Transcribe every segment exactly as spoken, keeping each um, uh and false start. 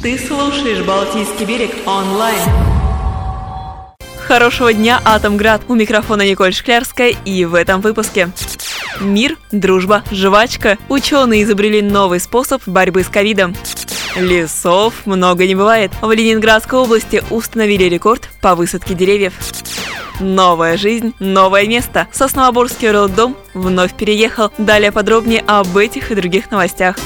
Ты слушаешь «Балтийский берег» онлайн. Хорошего дня, Атомград! У микрофона Николь Шклярская, и в этом выпуске. Мир, дружба, жвачка. Ученые изобрели новый способ борьбы с ковидом. Лесов много не бывает. В Ленинградской области установили рекорд по высадке деревьев. Новая жизнь, новое место. Сосновоборский роддом вновь переехал. Далее подробнее об этих и других новостях.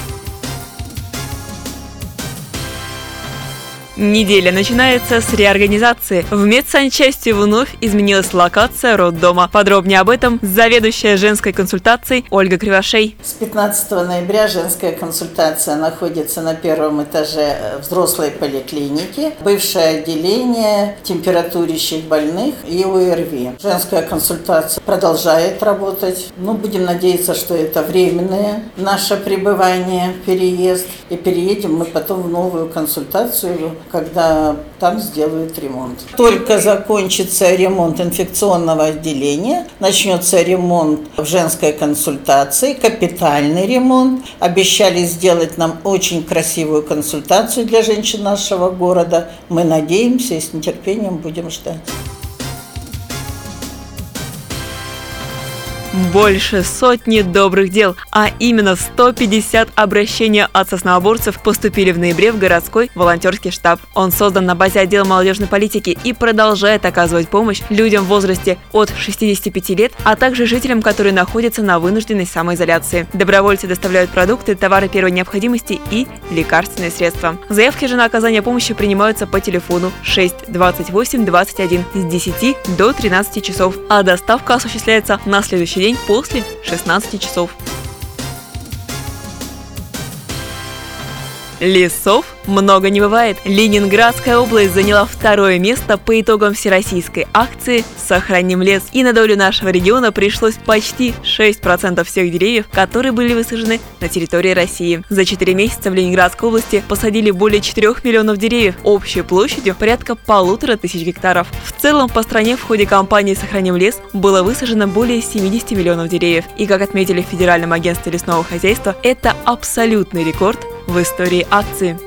Неделя начинается с реорганизации. В медсанчасти вновь изменилась локация роддома. Подробнее об этом заведующая женской консультацией Ольга Кривошей. С пятнадцатого ноября женская консультация находится на первом этаже взрослой поликлиники. Бывшее отделение температурящих больных и ОРВИ. Женская консультация продолжает работать. Ну, будем надеяться, что это временное наше пребывание, переезд. И переедем мы потом в новую консультацию, когда там сделают ремонт. Только закончится ремонт инфекционного отделения, начнется ремонт в женской консультации, капитальный ремонт. Обещали сделать нам очень красивую консультацию для женщин нашего города. Мы надеемся и с нетерпением будем ждать. Больше сотни добрых дел, а именно сто пятьдесят обращений от сосновоборцев поступили в ноябре в городской волонтерский штаб. Он создан на базе отдела молодежной политики и продолжает оказывать помощь людям в возрасте от шестидесяти пяти лет, а также жителям, которые находятся на вынужденной самоизоляции. Добровольцы доставляют продукты, товары первой необходимости и лекарственные средства. Заявки же на оказание помощи принимаются по телефону шесть двадцать восемь двадцать один с десяти до тринадцати часов, а доставка осуществляется на следующий день после шестнадцати часов. Лесов много не бывает. Ленинградская область заняла второе место по итогам всероссийской акции «Сохраним лес». И на долю нашего региона пришлось почти шесть процентов всех деревьев, которые были высажены на территории России. За четыре месяца в Ленинградской области посадили более четырёх миллионов деревьев, общей площадью порядка полутора тысяч гектаров. В целом по стране в ходе кампании «Сохраним лес» было высажено более семидесяти миллионов деревьев. И, как отметили в Федеральном агентстве лесного хозяйства, это абсолютный рекорд в истории акции.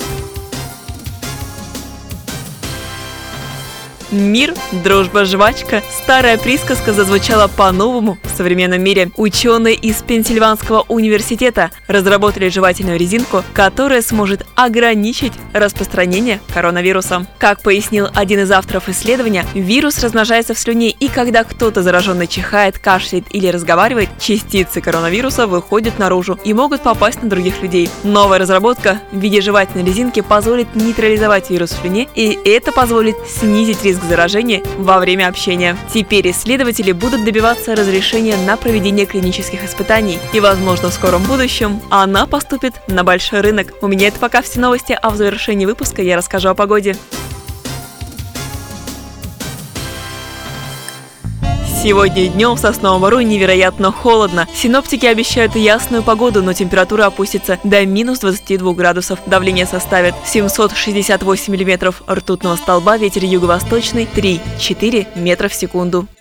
Мир, дружба, жвачка. Старая присказка зазвучала по-новому в современном мире. Ученые из Пенсильванского университета разработали жевательную резинку, которая сможет ограничить распространение коронавируса. Как пояснил один из авторов исследования, вирус размножается в слюне, и когда кто-то зараженный чихает, кашляет или разговаривает, частицы коронавируса выходят наружу и могут попасть на других людей. Новая разработка в виде жевательной резинки позволит нейтрализовать вирус в слюне, и это позволит снизить риск заражения во время общения. Теперь исследователи будут добиваться разрешения на проведение клинических испытаний, и, возможно, в скором будущем она поступит на большой рынок. У меня это пока все новости, а в завершении выпуска я расскажу о погоде. Сегодня днем в Сосновом Бору невероятно холодно. Синоптики обещают ясную погоду, но температура опустится до минус двадцати двух градусов. Давление составит семьсот шестьдесят восемь миллиметров ртутного столба, ветер юго-восточный три-четыре метра в секунду.